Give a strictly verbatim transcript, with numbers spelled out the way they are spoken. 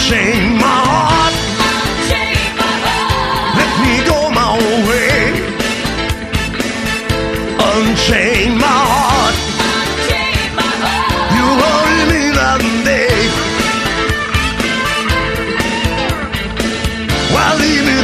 Unchain my heart. Unchain my heart. Let me go my own way. Unchain my heart. Unchain my heart. You worry me night and day. Why leave me